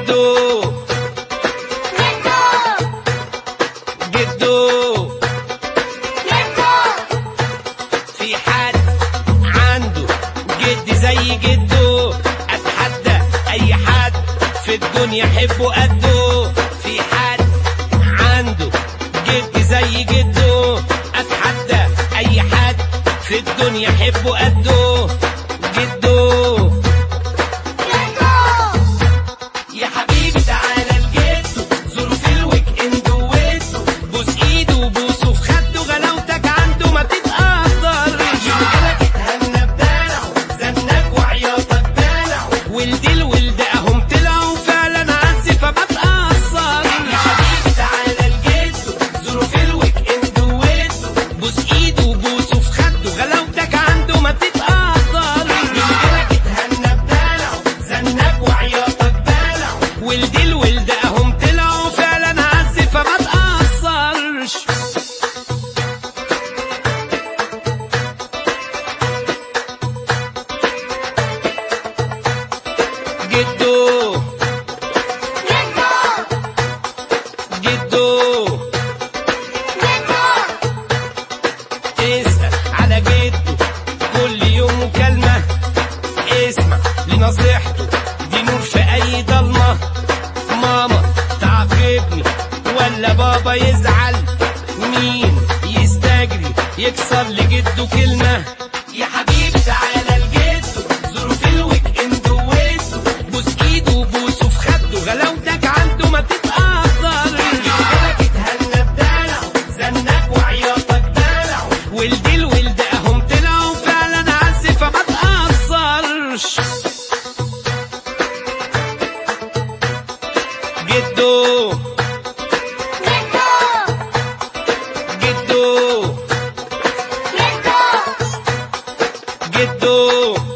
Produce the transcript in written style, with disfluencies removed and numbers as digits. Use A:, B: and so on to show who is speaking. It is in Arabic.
A: جدو جدو في حد عنده جد زي جدو؟ اتحدى اي حد في الدنيا يحبه قده. في حد عنده جد زي جدو؟ اتحدى اي حد في الدنيا يحبه قده. جدو يا حبيبي تعالى لجدو، زوره في الويك اند وويسو، بوس ايده وبوسه في خده، غلاوتك عنده ما تتقدرش. جالك اتهنى بدلعه، زنك وعياطك دلعه، والدي الولد اهم طلعوا فعلا عزي فما تقصرش. يا حبيبي تعالى لجدو، زوره في الويك اند وويسو، بوس ايده وبوسه في خده، غلاوتك عنده ما تتقدرش. جالك اتهنى بدلعه، زنك وعياطك دلعه، والدي الولد اهم طلعوا فعلا عزي فما تقصرش. جدو جدو اسأل على جدو كل يوم مكالمة، اسمع لنصيحته دي نور في اي ضلمة. ماما تعاقبني ولا بابا يزعل؟ مين يستجري يكسر لجده كلمة؟ يا حبيبي تعالى لجدو، زوره في الويك اند وويسو، بوس ايده وبوسه في خده، غلاوتك عنده ما تتقدرش. جالك اتهنى بدلعه، زنك وعياطك دلعه، والدي الولد اهم طلعوا فعلا عزي فما تقصرش. جدو جدو جدو